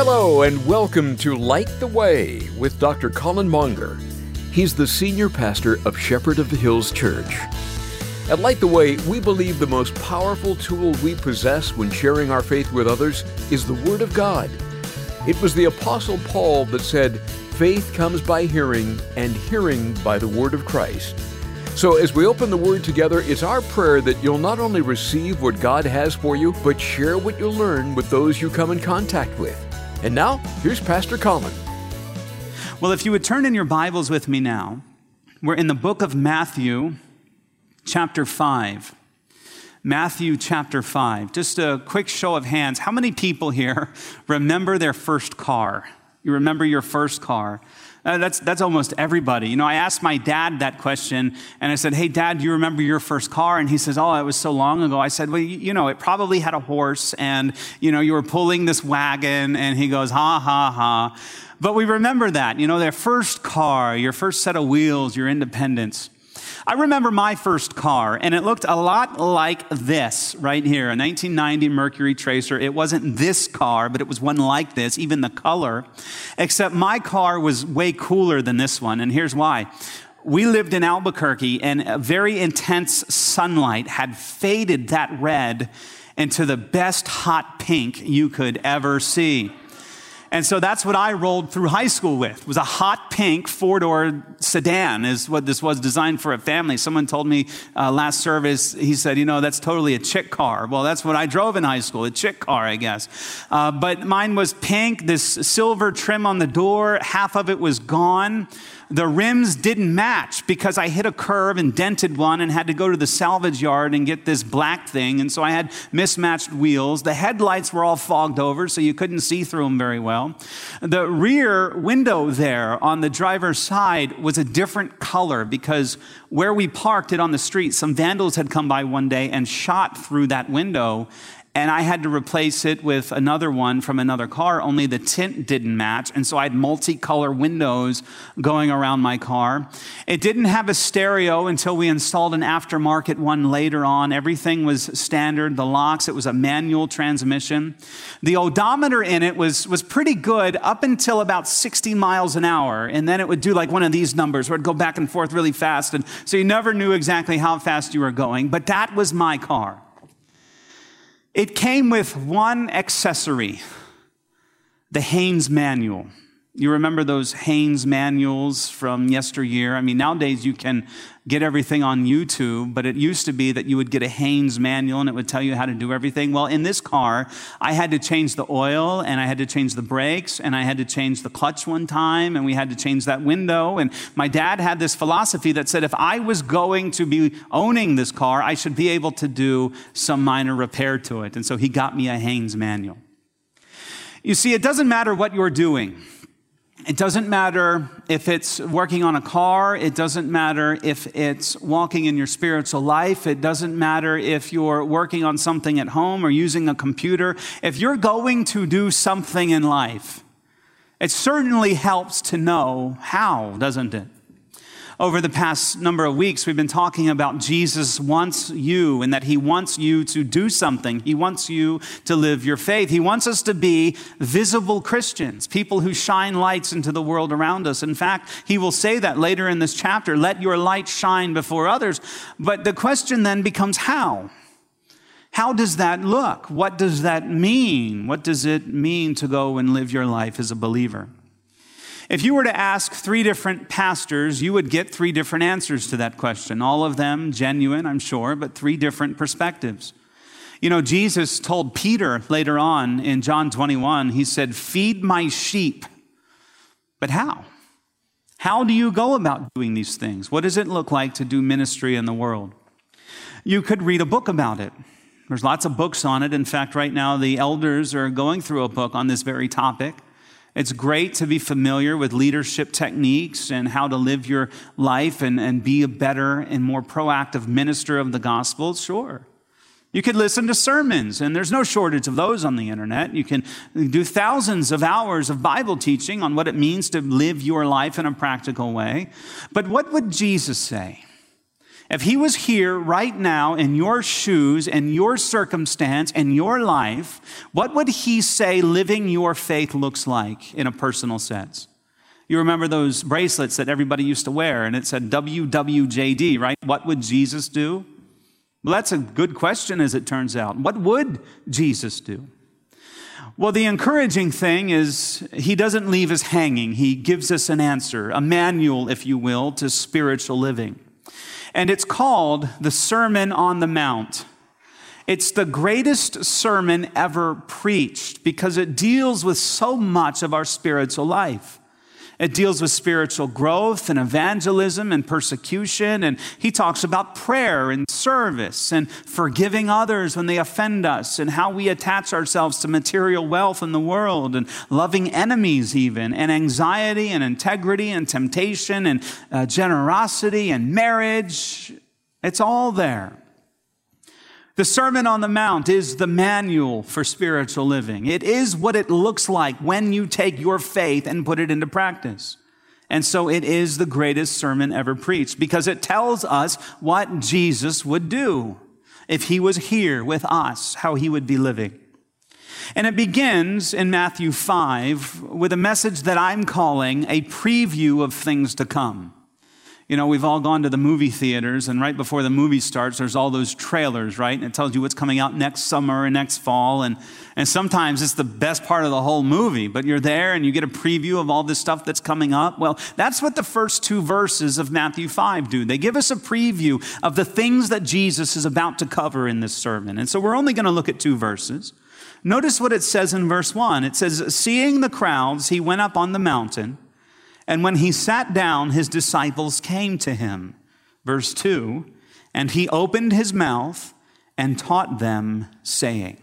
Hello and welcome to Light the Way with Dr. Colin Monger. He's the senior pastor of Shepherd of the Hills Church. At Light the Way, we believe the most powerful tool we possess when sharing our faith with others is the Word of God. It was the Apostle Paul that said, "Faith comes by hearing, and hearing by the Word of Christ." So as we open the Word together, it's our prayer that you'll not only receive what God has for you, but share what you learn with those you come in contact with. And now, here's Pastor Colin. Well, if you would turn in your Bibles with me now, we're in the book of Matthew, chapter 5. Matthew chapter 5. Just a quick show of hands. How many people here remember their first car? You remember your first car? That's almost everybody. You know, I asked my dad that question, and I said, "Hey, Dad, do you remember your first car?" And he says, "Oh, it was so long ago." I said, "Well, you know, it probably had a horse, and, you know, you were pulling this wagon." And he goes, "Ha, ha, ha." But we remember that, you know, their first car, your first set of wheels, your independence. I remember my first car, and it looked a lot like this right here, a 1990 Mercury Tracer. It wasn't this car, but it was one like this, even the color, except my car was way cooler than this one, and here's why. We lived in Albuquerque, and a very intense sunlight had faded that red into the best hot pink you could ever see. And so that's what I rolled through high school with, was a hot pink four-door sedan is what this was, designed for a family. Someone told me last service, he said, "You know, that's totally a chick car." Well, that's what I drove in high school, a chick car, I guess. But mine was pink, this silver trim on the door, half of it was gone. The rims didn't match because I hit a curve and dented one and had to go to the salvage yard and get this black thing. And so I had mismatched wheels. The headlights were all fogged over, so you couldn't see through them very well. The rear window there on the driver's side was a different color because where we parked it on the street, some vandals had come by one day and shot through that window. And I had to replace it with another one from another car, only the tint didn't match. And so I had multicolor windows going around my car. It didn't have a stereo until we installed an aftermarket one later on. Everything was standard, the locks, it was a manual transmission. The odometer in it was pretty good up until about 60 miles an hour. And then it would do like one of these numbers where it'd go back and forth really fast. And so you never knew exactly how fast you were going. But that was my car. It came with one accessory, the Haynes manual. You remember those Haynes manuals from yesteryear? I mean, nowadays you can get everything on YouTube, but it used to be that you would get a Haynes manual and it would tell you how to do everything. Well, in this car, I had to change the oil and I had to change the brakes and I had to change the clutch one time and we had to change that window. And my dad had this philosophy that said if I was going to be owning this car, I should be able to do some minor repair to it. And so he got me a Haynes manual. You see, it doesn't matter what you're doing. It doesn't matter if it's working on a car. It doesn't matter if it's walking in your spiritual life. It doesn't matter if you're working on something at home or using a computer. If you're going to do something in life, it certainly helps to know how, doesn't it? Over the past number of weeks, we've been talking about Jesus wants you and that he wants you to do something. He wants you to live your faith. He wants us to be visible Christians, people who shine lights into the world around us. In fact, he will say that later in this chapter, let your light shine before others. But the question then becomes how? How does that look? What does that mean? What does it mean to go and live your life as a believer? If you were to ask 3 different pastors, you would get 3 different answers to that question. All of them genuine, I'm sure, but 3 different perspectives. You know, Jesus told Peter later on in John 21, he said, "Feed my sheep." But how? How do you go about doing these things? What does it look like to do ministry in the world? You could read a book about it. There's lots of books on it. In fact, right now, the elders are going through a book on this very topic. It's great to be familiar with leadership techniques and how to live your life and be a better and more proactive minister of the gospel. Sure. You could listen to sermons, and there's no shortage of those on the internet. You can do thousands of hours of Bible teaching on what it means to live your life in a practical way. But what would Jesus say? If he was here right now in your shoes, in your circumstance, in your life, what would he say living your faith looks like in a personal sense? You remember those bracelets that everybody used to wear, and it said WWJD, right? What would Jesus do? Well, that's a good question, as it turns out. What would Jesus do? Well, the encouraging thing is he doesn't leave us hanging. He gives us an answer, a manual, if you will, to spiritual living. And it's called the Sermon on the Mount. It's the greatest sermon ever preached because it deals with so much of our spiritual life. It deals with spiritual growth and evangelism and persecution. And he talks about prayer and service and forgiving others when they offend us and how we attach ourselves to material wealth in the world and loving enemies even, and anxiety and integrity and temptation and generosity and marriage. It's all there. The Sermon on the Mount is the manual for spiritual living. It is what it looks like when you take your faith and put it into practice. And so it is the greatest sermon ever preached because it tells us what Jesus would do if he was here with us, how he would be living. And it begins in Matthew 5 with a message that I'm calling a preview of things to come. You know, we've all gone to the movie theaters, and right before the movie starts, there's all those trailers, right? And it tells you what's coming out next summer and next fall. And sometimes it's the best part of the whole movie, but you're there and you get a preview of all this stuff that's coming up. Well, that's what the first two verses of Matthew 5 do. They give us a preview of the things that Jesus is about to cover in this sermon. And so we're only going to look at two verses. Notice what it says in verse 1. It says, "Seeing the crowds, he went up on the mountain. And when he sat down, his disciples came to him." Verse 2, "And he opened his mouth and taught them, saying."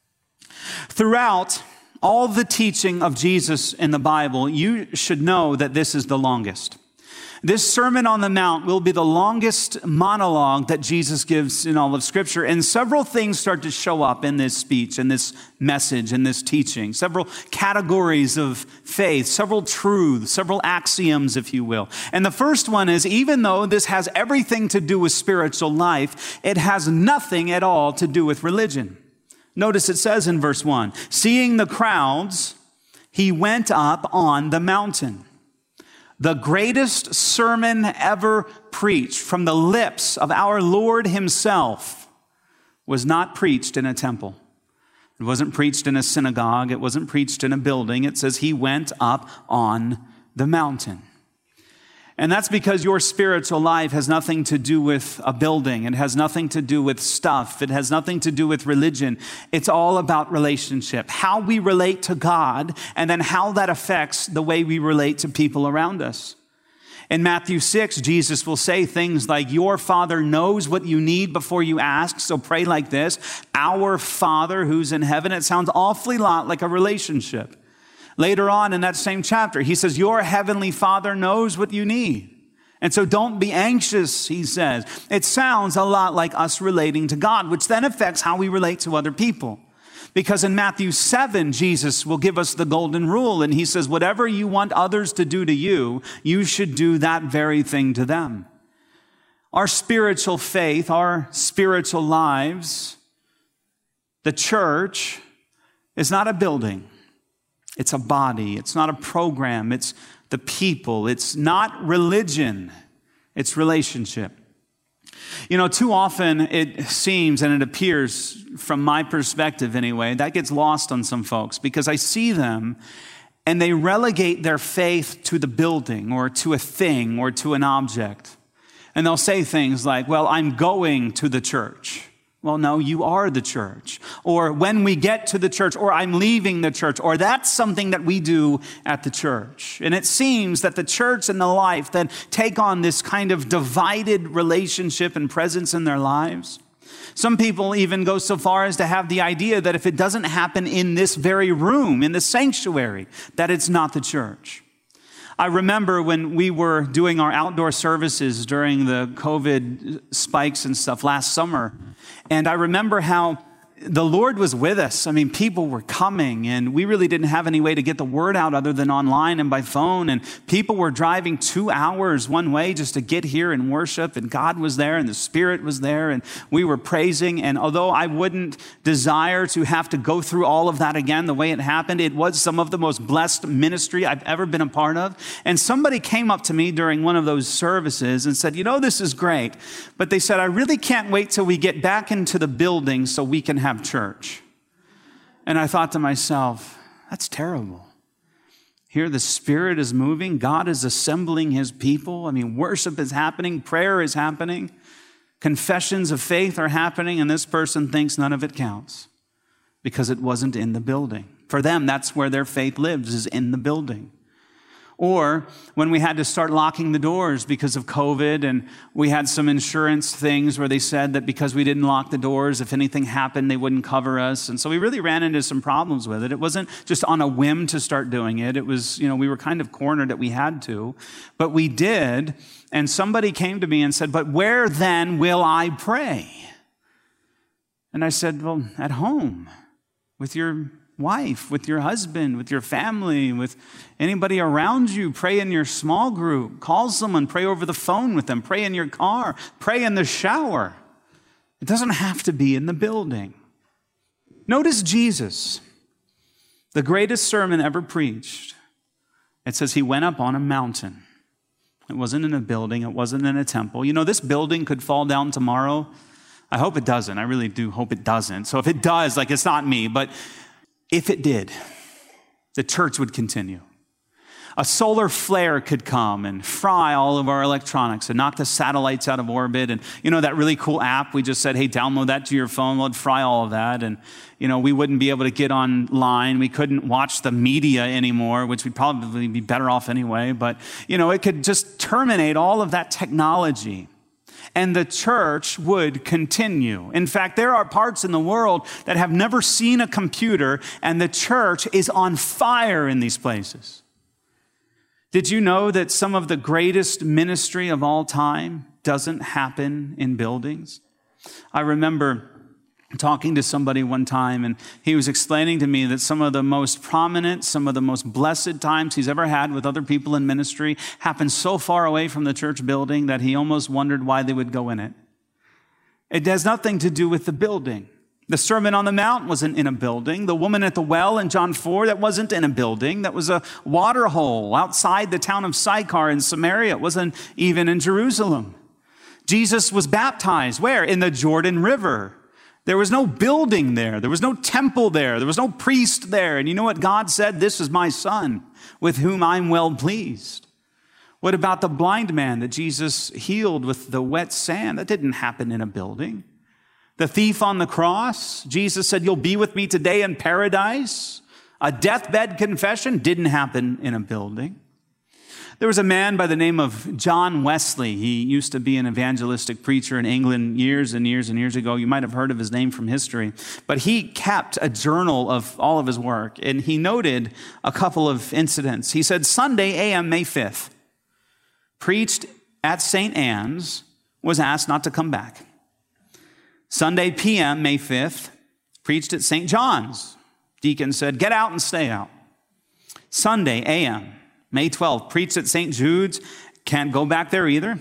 Throughout all the teaching of Jesus in the Bible, you should know that this is the longest. This Sermon on the Mount will be the longest monologue that Jesus gives in all of Scripture. And several things start to show up in this speech, in this message, in this teaching. Several categories of faith, several truths, several axioms, if you will. And the first one is, even though this has everything to do with spiritual life, it has nothing at all to do with religion. Notice it says in verse 1, "Seeing the crowds, he went up on the mountain." The greatest sermon ever preached from the lips of our Lord himself was not preached in a temple. It wasn't preached in a synagogue. It wasn't preached in a building. It says he went up on the mountain. And that's because your spiritual life has nothing to do with a building. It has nothing to do with stuff. It has nothing to do with religion. It's all about relationship, how we relate to God, and then how that affects the way we relate to people around us. In Matthew 6, Jesus will say things like, "Your Father knows what you need before you ask, so pray like this, Our Father who's in heaven." It sounds awfully lot like a relationship. Later on in that same chapter, he says, "Your heavenly Father knows what you need. And so don't be anxious," he says. It sounds a lot like us relating to God, which then affects how we relate to other people. Because in Matthew 7, Jesus will give us the golden rule, and he says, whatever you want others to do to you, you should do that very thing to them. Our spiritual faith, our spiritual lives, the church is not a building. It's a body. It's not a program. It's the people. It's not religion. It's relationship. You know, too often it seems, and it appears from my perspective anyway, that gets lost on some folks because I see them and they relegate their faith to the building or to a thing or to an object. And they'll say things like, "Well, I'm going to the church." Well, no, you are the church. Or "when we get to the church," or "I'm leaving the church," or "that's something that we do at the church." And it seems that the church and the life then take on this kind of divided relationship and presence in their lives. Some people even go so far as to have the idea that if it doesn't happen in this very room, in the sanctuary, that it's not the church. I remember when we were doing our outdoor services during the COVID spikes and stuff last summer. And I remember how the Lord was with us. I mean, people were coming, and we really didn't have any way to get the word out other than online and by phone. And people were driving 2 hours one way just to get here and worship. And God was there, and the Spirit was there, and we were praising. And although I wouldn't desire to have to go through all of that again the way it happened, it was some of the most blessed ministry I've ever been a part of. And somebody came up to me during one of those services and said, this is great. But they said, I really can't wait till we get back into the building so we can have church. And I thought to myself, that's terrible. Here the Spirit is moving. God is assembling his people. I mean, worship is happening. Prayer is happening. Confessions of faith are happening. And this person thinks none of it counts because it wasn't in the building. For them, that's where their faith lives, is in the building. Or when we had to start locking the doors because of COVID, and we had some insurance things where they said that because we didn't lock the doors, if anything happened, they wouldn't cover us. And so we really ran into some problems with it. It wasn't just on a whim to start doing it. It was, we were kind of cornered that we had to, but we did. And somebody came to me and said, but where then will I pray? And I said, well, at home with your wife, with your husband, with your family, with anybody around you. Pray in your small group. Call someone. Pray over the phone with them. Pray in your car. Pray in the shower. It doesn't have to be in the building. Notice Jesus, the greatest sermon ever preached. It says he went up on a mountain. It wasn't in a building. It wasn't in a temple. This building could fall down tomorrow. I hope it doesn't. I really do hope it doesn't. So if it does, it's not me, but if it did, the church would continue. A solar flare could come and fry all of our electronics and knock the satellites out of orbit. And that really cool app, we just said, hey, download that to your phone. Well, it'd fry all of that. And, we wouldn't be able to get online. We couldn't watch the media anymore, which would probably be better off anyway. But, it could just terminate all of that technology. And the church would continue. In fact, there are parts in the world that have never seen a computer, and the church is on fire in these places. Did you know that some of the greatest ministry of all time doesn't happen in buildings? I remember talking to somebody one time, and he was explaining to me that some of the most prominent, some of the most blessed times he's ever had with other people in ministry happened so far away from the church building that he almost wondered why they would go in it. It has nothing to do with the building. The Sermon on the Mount wasn't in a building. The woman at the well in John 4, that wasn't in a building. That was a water hole outside the town of Sychar in Samaria. It wasn't even in Jerusalem. Jesus was baptized where? In the Jordan River. There was no building there. There was no temple there. There was no priest there. And you know what God said? This is my son with whom I'm well pleased. What about the blind man that Jesus healed with the wet sand? That didn't happen in a building. The thief on the cross, Jesus said, you'll be with me today in paradise. A deathbed confession didn't happen in a building. There was a man by the name of John Wesley. He used to be an evangelistic preacher in England years and years and years ago. You might have heard of his name from history. But he kept a journal of all of his work, and he noted a couple of incidents. He said, Sunday a.m., May 5th, preached at St. Anne's, was asked not to come back. Sunday p.m., May 5th, preached at St. John's. Deacon said, get out and stay out. Sunday a.m., May 12th, preached at St. Jude's. Can't go back there either.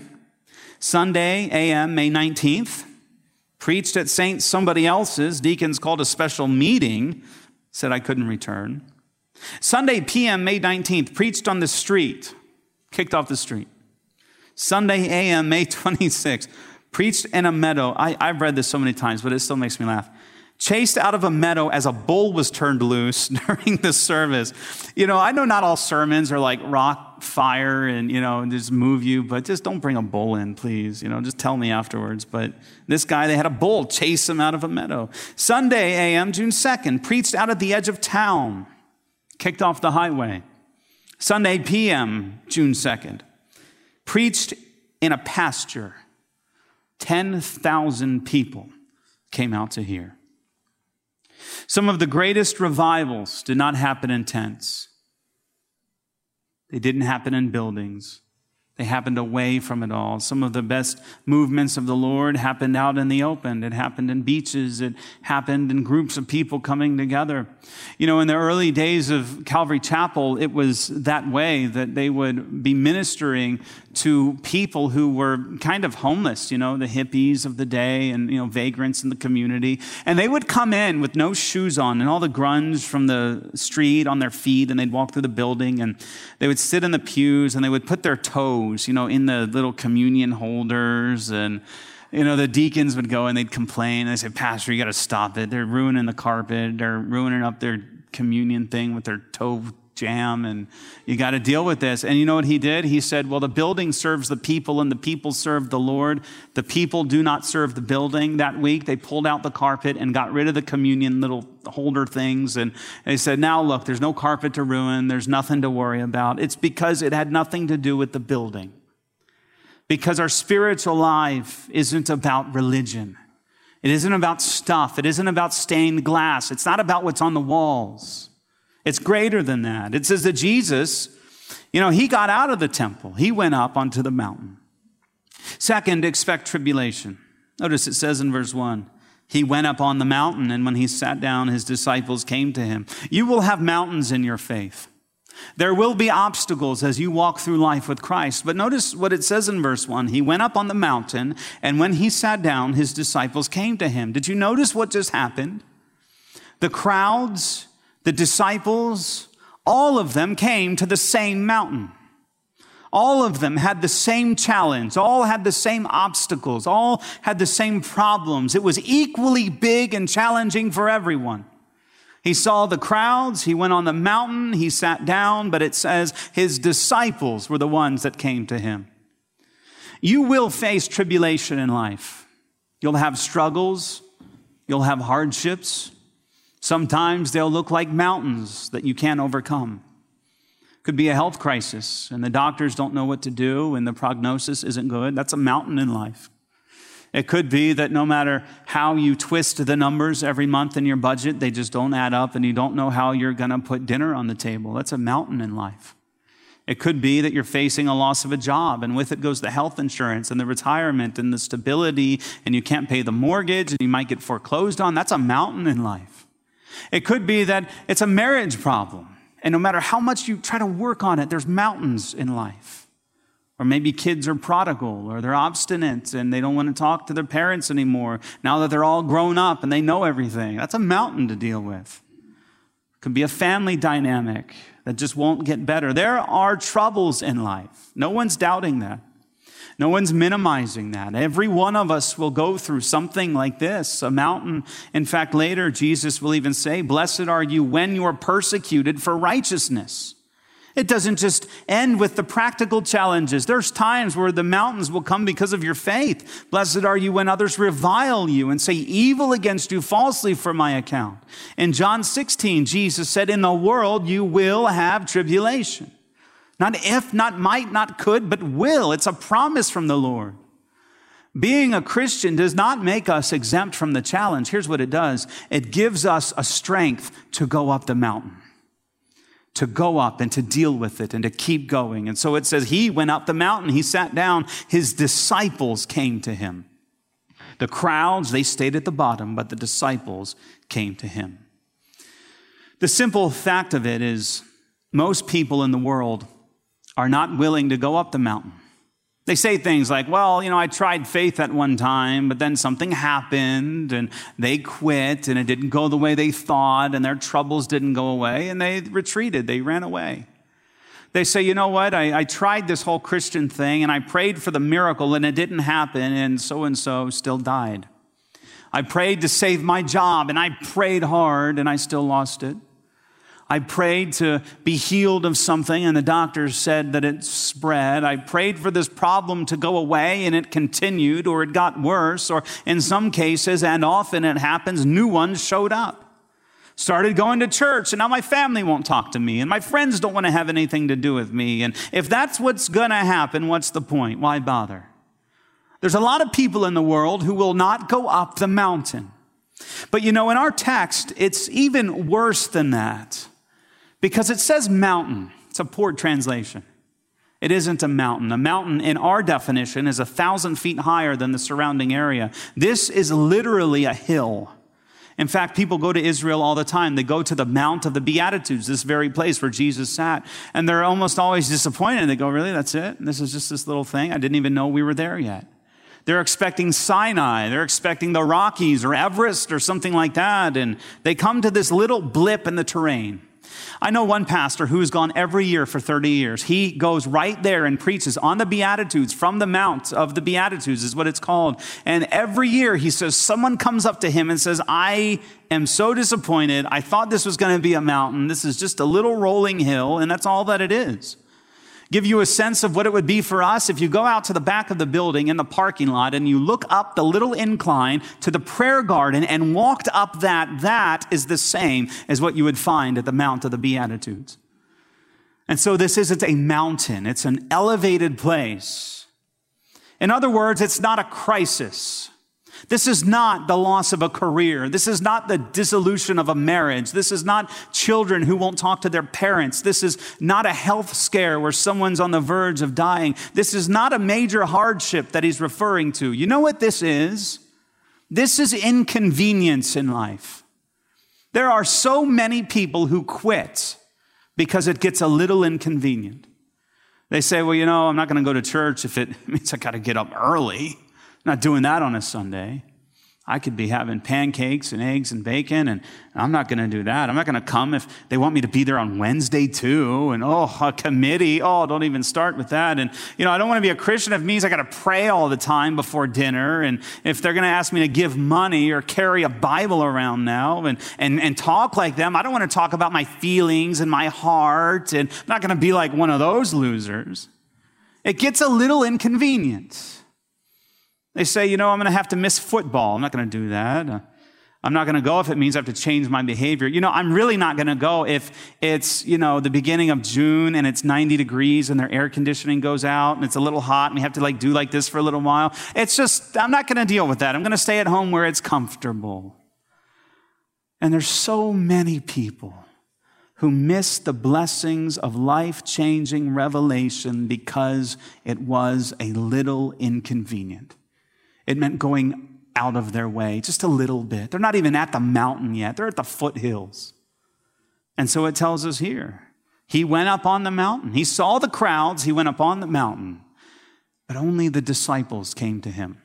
Sunday a.m., May 19th, preached at St. somebody else's. Deacons called a special meeting, said I couldn't return. Sunday p.m., May 19th, preached on the street, kicked off the street. Sunday a.m., May 26th, preached in a meadow. I've read this so many times, but it still makes me laugh. Chased out of a meadow as a bull was turned loose during the service. I know not all sermons are like rock, fire, and, just move you, but just don't bring a bull in, please. Just tell me afterwards. But this guy, they had a bull chase him out of a meadow. Sunday a.m., June 2nd, preached out at the edge of town, kicked off the highway. Sunday p.m., June 2nd, preached in a pasture. 10,000 people came out to hear. Some of the greatest revivals did not happen in tents. They didn't happen in buildings. They happened away from it all. Some of the best movements of the Lord happened out in the open. It happened in beaches. It happened in groups of people coming together. You know, in the early days of Calvary Chapel, it was that way that they would be ministering to people who were kind of homeless, you know, the hippies of the day and, you know, vagrants in the community. And they would come in with no shoes on and all the grunge from the street on their feet, and they'd walk through the building and they would sit in the pews and they would put their toes, you know, in the little communion holders. And, you know, the deacons would go and they'd complain. They say, Pastor, you got to stop it. They're ruining the carpet. They're ruining up their communion thing with their toe jam, and you got to deal with this. And you know what he did? He said, well, the building serves the people and the people serve the Lord. The people do not serve the building. That week, they pulled out the carpet and got rid of the communion little holder things. And they said, now look, there's no carpet to ruin. There's nothing to worry about. It's because it had nothing to do with the building. Because our spiritual life isn't about religion. It isn't about stuff. It isn't about stained glass. It's not about what's on the walls. It's greater than that. It says that Jesus, you know, he got out of the temple. He went up onto the mountain. Second, expect tribulation. Notice it says in verse 1, he went up on the mountain, and when he sat down, his disciples came to him. You will have mountains in your faith. There will be obstacles as you walk through life with Christ. But notice what it says in verse 1. He went up on the mountain, and when he sat down, his disciples came to him. Did you notice what just happened? The crowds, the disciples, all of them came to the same mountain. All of them had the same challenge. All had the same obstacles. All had the same problems. It was equally big and challenging for everyone. He saw the crowds. He went on the mountain. He sat down. But it says his disciples were the ones that came to him. You will face tribulation in life. You'll have struggles. You'll have hardships. Sometimes they'll look like mountains that you can't overcome. Could be a health crisis, and the doctors don't know what to do, and the prognosis isn't good. That's a mountain in life. It could be that no matter how you twist the numbers every month in your budget, they just don't add up, and you don't know how you're going to put dinner on the table. That's a mountain in life. It could be that you're facing a loss of a job, and with it goes the health insurance and the retirement and the stability, and you can't pay the mortgage, and you might get foreclosed on. That's a mountain in life. It could be that it's a marriage problem, and no matter how much you try to work on it, there's mountains in life. Or maybe kids are prodigal, or they're obstinate, and they don't want to talk to their parents anymore now that they're all grown up and they know everything. That's a mountain to deal with. It could be a family dynamic that just won't get better. There are troubles in life. No one's doubting that. No one's minimizing that. Every one of us will go through something like this, a mountain. In fact, later, Jesus will even say, blessed are you when you are persecuted for righteousness. It doesn't just end with the practical challenges. There's times where the mountains will come because of your faith. Blessed are you when others revile you and say evil against you falsely for my account. In John 16, Jesus said, in the world you will have tribulation. Not if, not might, not could, but will. It's a promise from the Lord. Being a Christian does not make us exempt from the challenge. Here's what it does. It gives us a strength to go up the mountain, to go up and to deal with it and to keep going. And so it says he went up the mountain. He sat down. His disciples came to him. The crowds, they stayed at the bottom, but the disciples came to him. The simple fact of it is most people in the world are not willing to go up the mountain. They say things like, well, I tried faith at one time, but then something happened and they quit and it didn't go the way they thought and their troubles didn't go away and they retreated, they ran away. They say, you know what, I tried this whole Christian thing and I prayed for the miracle and it didn't happen and so still died. I prayed to save my job and I prayed hard and I still lost it. I prayed to be healed of something and the doctors said that it spread. I prayed for this problem to go away and it continued or it got worse, or in some cases, and often it happens, new ones showed up. Started going to church and now my family won't talk to me and my friends don't want to have anything to do with me. And if that's what's going to happen, what's the point? Why bother? There's a lot of people in the world who will not go up the mountain. But in our text, it's even worse than that. Because it says mountain. It's a poor translation. It isn't a mountain. A mountain, in our definition, is 1,000 feet higher than the surrounding area. This is literally a hill. In fact, people go to Israel all the time. They go to the Mount of the Beatitudes, this very place where Jesus sat, and they're almost always disappointed. They go, really, that's it? This is just this little thing? I didn't even know we were there yet. They're expecting Sinai. They're expecting the Rockies or Everest or something like that, and they come to this little blip in the terrain. I know one pastor who's gone every year for 30 years. He goes right there and preaches on the Beatitudes, from the Mount of the Beatitudes is what it's called. And every year he says, someone comes up to him and says, I am so disappointed. I thought this was going to be a mountain. This is just a little rolling hill, and that's all that it is. Give you a sense of what it would be for us if you go out to the back of the building in the parking lot and you look up the little incline to the prayer garden and walked up that is the same as what you would find at the Mount of the Beatitudes. And so this isn't a mountain. It's an elevated place. In other words, it's not a crisis. This is not the loss of a career. This is not the dissolution of a marriage. This is not children who won't talk to their parents. This is not a health scare where someone's on the verge of dying. This is not a major hardship that he's referring to. You know what this is? This is inconvenience in life. There are so many people who quit because it gets a little inconvenient. They say, well, you know, I'm not going to go to church if it means I got to get up early. Not doing that on a Sunday. I could be having pancakes and eggs and bacon, and I'm not going to do that. I'm not going to come if they want me to be there on Wednesday too. And a committee. Don't even start with that. And, I don't want to be a Christian if it means I got to pray all the time before dinner. And if they're going to ask me to give money or carry a Bible around now and talk like them, I don't want to talk about my feelings and my heart. And I'm not going to be like one of those losers. It gets a little inconvenient. They say, I'm going to have to miss football. I'm not going to do that. I'm not going to go if it means I have to change my behavior. I'm really not going to go if it's, the beginning of June and it's 90 degrees and their air conditioning goes out and it's a little hot and we have to do like this for a little while. It's just, I'm not going to deal with that. I'm going to stay at home where it's comfortable. And there's so many people who miss the blessings of life-changing revelation because it was a little inconvenient. It meant going out of their way just a little bit. They're not even at the mountain yet. They're at the foothills. And so it tells us here, he went up on the mountain. He saw the crowds. He went up on the mountain. But only the disciples came to him.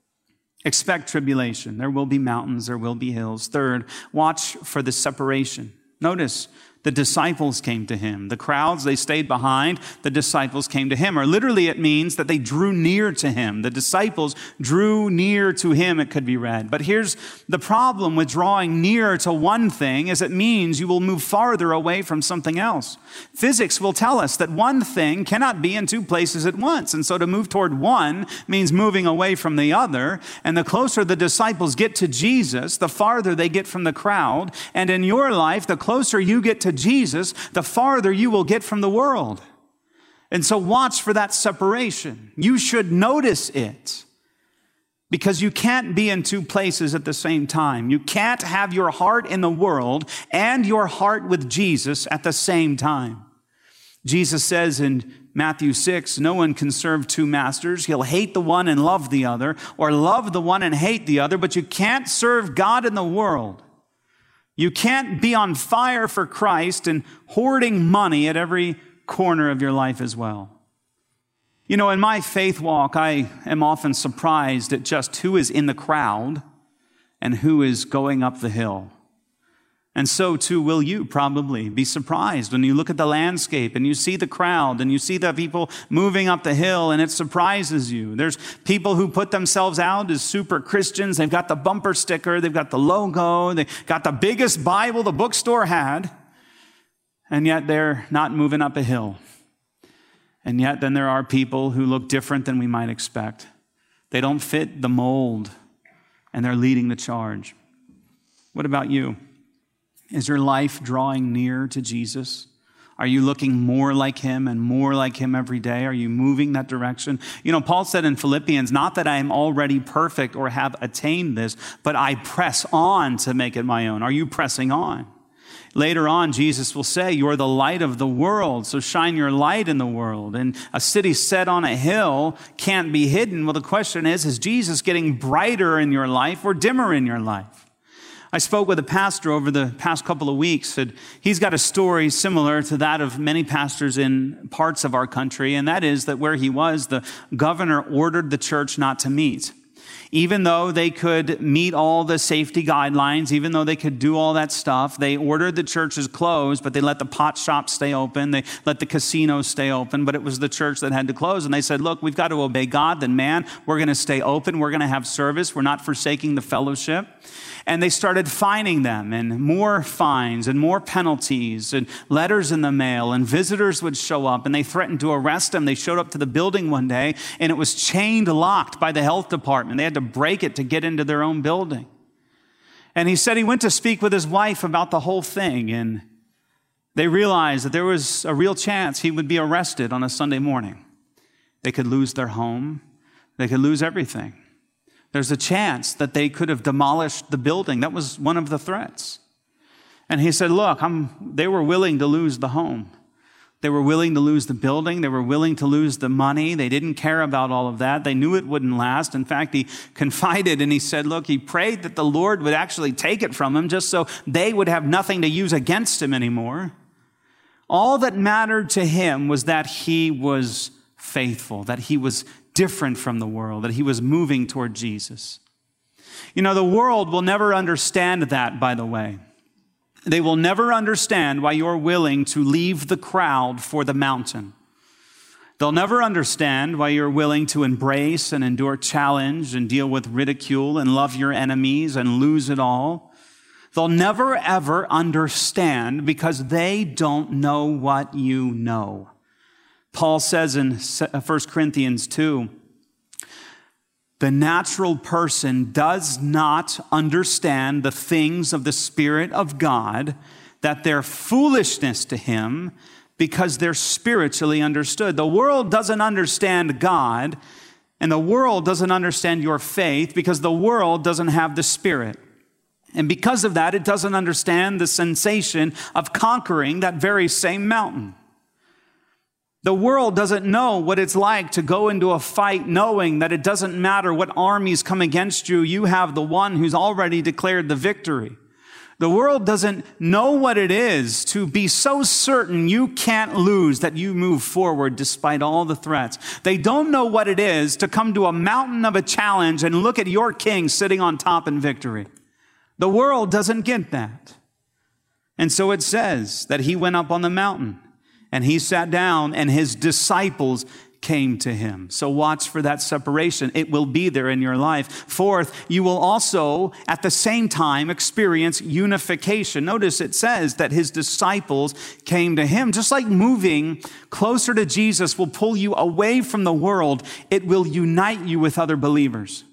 Expect tribulation. There will be mountains. There will be hills. Third, watch for the separation. Notice, the disciples came to him. The crowds, they stayed behind. The disciples came to him. Or literally it means that they drew near to him. The disciples drew near to him, it could be read. But here's the problem with drawing near to one thing is it means you will move farther away from something else. Physics will tell us that one thing cannot be in two places at once. And so to move toward one means moving away from the other. And the closer the disciples get to Jesus, the farther they get from the crowd. And in your life, the closer you get to Jesus, the farther you will get from the world. And so watch for that separation. You should notice it because you can't be in two places at the same time. You can't have your heart in the world and your heart with Jesus at the same time. Jesus says in Matthew 6, no one can serve two masters. He'll hate the one and love the other, or love the one and hate the other, but you can't serve God and the world. You can't be on fire for Christ and hoarding money at every corner of your life as well. In my faith walk, I am often surprised at just who is in the crowd and who is going up the hill. And so too will you probably be surprised when you look at the landscape and you see the crowd and you see the people moving up the hill and it surprises you. There's people who put themselves out as super Christians. They've got the bumper sticker. They've got the logo. They've got the biggest Bible the bookstore had. And yet they're not moving up a hill. And yet then there are people who look different than we might expect. They don't fit the mold and they're leading the charge. What about you? Is your life drawing near to Jesus? Are you looking more like him and more like him every day? Are you moving that direction? Paul said in Philippians, not that I am already perfect or have attained this, but I press on to make it my own. Are you pressing on? Later on, Jesus will say, you are the light of the world, so shine your light in the world. And a city set on a hill can't be hidden. Well, the question is Jesus getting brighter in your life or dimmer in your life? I spoke with a pastor over the past couple of weeks, and he's got a story similar to that of many pastors in parts of our country, and that is that where he was, the governor ordered the church not to meet. Even though they could meet all the safety guidelines, even though they could do all that stuff, they ordered the churches closed, but they let the pot shops stay open. They let the casinos stay open, but it was the church that had to close. And they said, look, we've got to obey God, then man, we're going to stay open. We're going to have service. We're not forsaking the fellowship. And they started fining them, and more fines and more penalties and letters in the mail, and visitors would show up and they threatened to arrest them. They showed up to the building one day and it was chained locked by the health department. They had to break it to get into their own building. And he said he went to speak with his wife about the whole thing, and they realized that there was a real chance he would be arrested on a Sunday morning. They could lose their home. They could lose everything. There's a chance that they could have demolished the building. That was one of the threats. And he said, look, they were willing to lose the home. They were willing to lose the building. They were willing to lose the money. They didn't care about all of that. They knew it wouldn't last. In fact, he confided and he said, look, he prayed that the Lord would actually take it from him just so they would have nothing to use against him anymore. All that mattered to him was that he was faithful, that he was different from the world, that he was moving toward Jesus. You know, the world will never understand that, by the way. They will never understand why you're willing to leave the crowd for the mountain. They'll never understand why you're willing to embrace and endure challenge and deal with ridicule and love your enemies and lose it all. They'll never, ever understand because they don't know what you know. Paul says in 1 Corinthians 2, the natural person does not understand the things of the Spirit of God, that they're foolishness to him because they're spiritually understood. The world doesn't understand God, and the world doesn't understand your faith because the world doesn't have the Spirit. And because of that, it doesn't understand the sensation of conquering that very same mountain. The world doesn't know what it's like to go into a fight knowing that it doesn't matter what armies come against you, you have the one who's already declared the victory. The world doesn't know what it is to be so certain you can't lose that you move forward despite all the threats. They don't know what it is to come to a mountain of a challenge and look at your king sitting on top in victory. The world doesn't get that. And so it says that he went up on the mountain. And he sat down and his disciples came to him. So watch for that separation. It will be there in your life. Fourth, you will also at the same time experience unification. Notice it says that his disciples came to him. Just like moving closer to Jesus will pull you away from the world, it will unite you with other believers.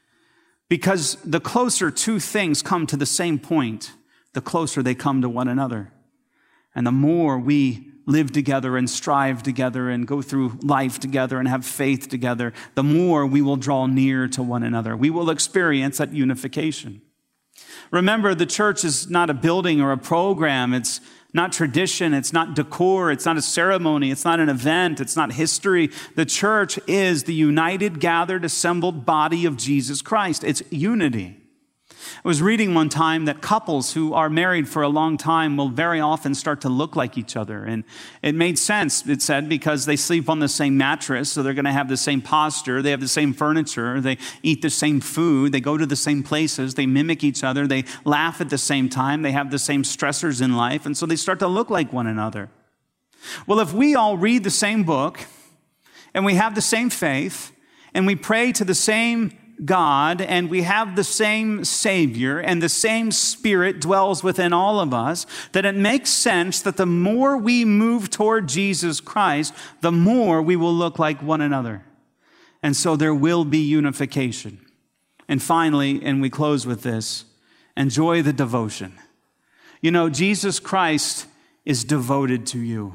Because the closer two things come to the same point, the closer they come to one another. And the more we live together and strive together and go through life together and have faith together, the more we will draw near to one another. We will experience that unification. Remember, the church is not a building or a program. It's not tradition. It's not decor. It's not a ceremony. It's not an event. It's not history. The church is the united, gathered, assembled body of Jesus Christ. It's unity. I was reading one time that couples who are married for a long time will very often start to look like each other. And it made sense, it said, because they sleep on the same mattress, so they're going to have the same posture. They have the same furniture. They eat the same food. They go to the same places. They mimic each other. They laugh at the same time. They have the same stressors in life. And so they start to look like one another. Well, if we all read the same book and we have the same faith and we pray to the same God, and we have the same Savior, and the same Spirit dwells within all of us, that it makes sense that the more we move toward Jesus Christ, the more we will look like one another. And so there will be unification. And finally, and we close with this, enjoy the devotion. You know, Jesus Christ is devoted to you,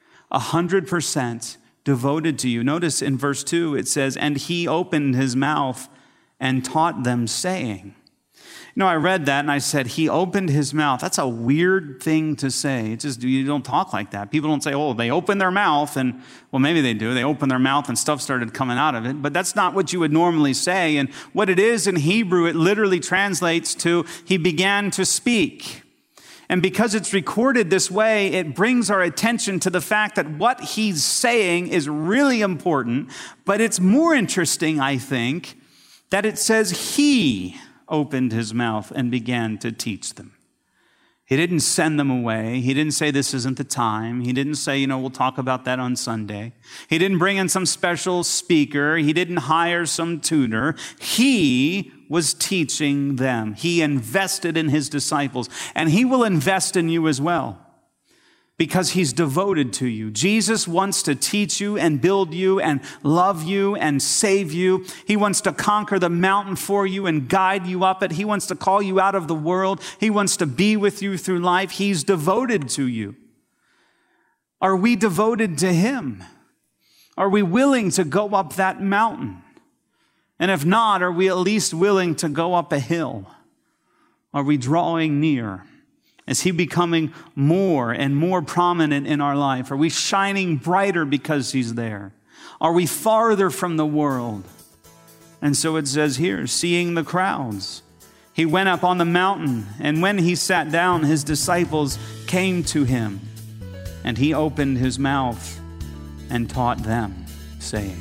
100% devoted to you. Notice in verse 2, it says, and he opened his mouth and taught them, saying. I read that and I said, he opened his mouth. That's a weird thing to say. It's just, you don't talk like that. People don't say, oh, they opened their mouth and, well, maybe they do. They opened their mouth and stuff started coming out of it. But that's not what you would normally say. And what it is in Hebrew, it literally translates to, he began to speak. And because it's recorded this way, it brings our attention to the fact that what he's saying is really important. But it's more interesting, I think, that it says he opened his mouth and began to teach them. He didn't send them away. He didn't say this isn't the time. He didn't say, we'll talk about that on Sunday. He didn't bring in some special speaker. He didn't hire some tutor. He was teaching them. He invested in his disciples, and he will invest in you as well, because he's devoted to you. Jesus wants to teach you and build you and love you and save you. He wants to conquer the mountain for you and guide you up it. He wants to call you out of the world. He wants to be with you through life. He's devoted to you. Are we devoted to him? Are we willing to go up that mountain? And if not, are we at least willing to go up a hill? Are we drawing near? Is he becoming more and more prominent in our life? Are we shining brighter because he's there? Are we farther from the world? And so it says here, seeing the crowds, he went up on the mountain, and when he sat down, his disciples came to him, and he opened his mouth and taught them, saying.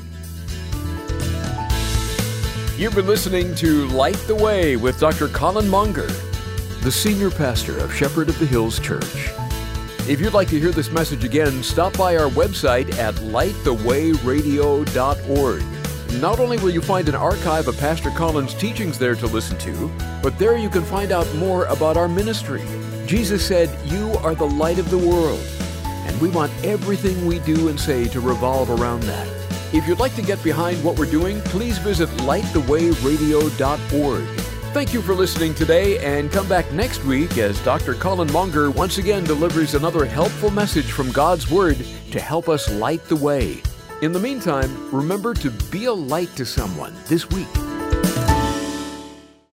You've been listening to Light the Way with Dr. Colin Monger, the senior pastor of Shepherd of the Hills Church. If you'd like to hear this message again, stop by our website at lightthewayradio.org. Not only will you find an archive of Pastor Colin's teachings there to listen to, but there you can find out more about our ministry. Jesus said, "You are the light of the world," and we want everything we do and say to revolve around that. If you'd like to get behind what we're doing, please visit lightthewayradio.org. Thank you for listening today, and come back next week as Dr. Colin Monger once again delivers another helpful message from God's Word to help us light the way. In the meantime, remember to be a light to someone this week.